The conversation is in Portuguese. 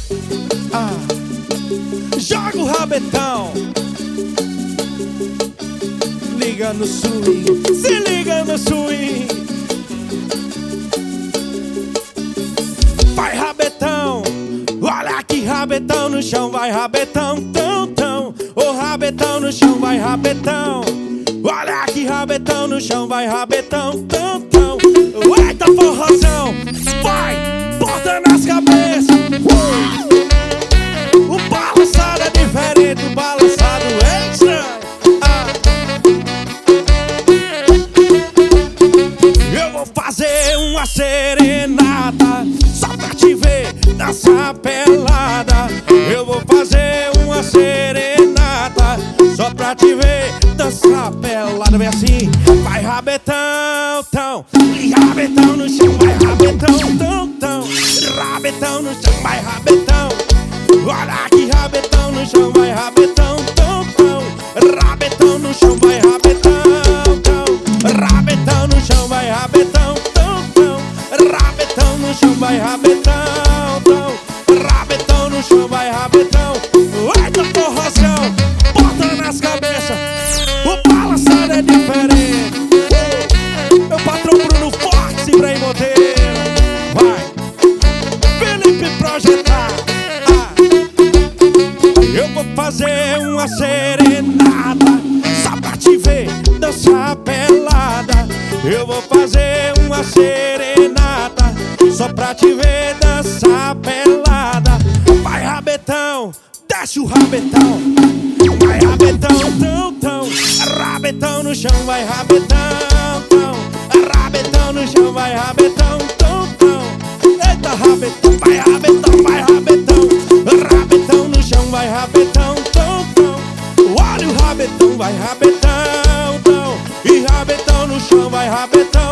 Ah, joga o rabetão. Liga no swing, se liga no swing. Vai rabetão, olha que rabetão no chão. Vai rabetão, tão, tão. O rabetão no chão, vai rabetão. Olha que rabetão no chão, vai rabetão, tão, tão. Eita forrozão, vai, bota nas cabeças. O balançado é diferente, o balançado é estranho. Eu vou fazer uma serenata só pra te ver dançar pelada. Eu vou fazer uma serenata só pra te ver dançar pelada. Vem assim, vai rabetão, tão. E rabetão no chão, vai rabetão, tão, tão. Rabetão no chão, vai rabetão. Olha que rabetão no chão, vai rabetão, tão, tão. Rabetão no chão, vai rabetão, tão. Rabetão no chão, vai rabetão, tão, tão. Rabetão no chão, vai rabetão, tão. Rabetão no chão, vai rabetão. Eita forrozão, bota nas cabeças. O balançado é diferente. Meu patrão Bruno Forte, Ibrahim Monteiro. Vai, Felipe Projetar. Eu vou fazer uma serenata só pra te ver dançar pelada. Eu vou fazer uma serenata só pra te ver dançar pelada. Vai rabetão, desce o rabetão. Vai rabetão, tão, tão. Rabetão no chão, vai rabetão, tão. Rabetão no chão, vai rabetão, tão, tão. Eita rabetão, vai rabetão, vai rabetão. Rabetão no chão, vai rabetão, tão, tão. Olha o rabetão, vai rabetão, tão. E rabetão no chão, vai rabetão.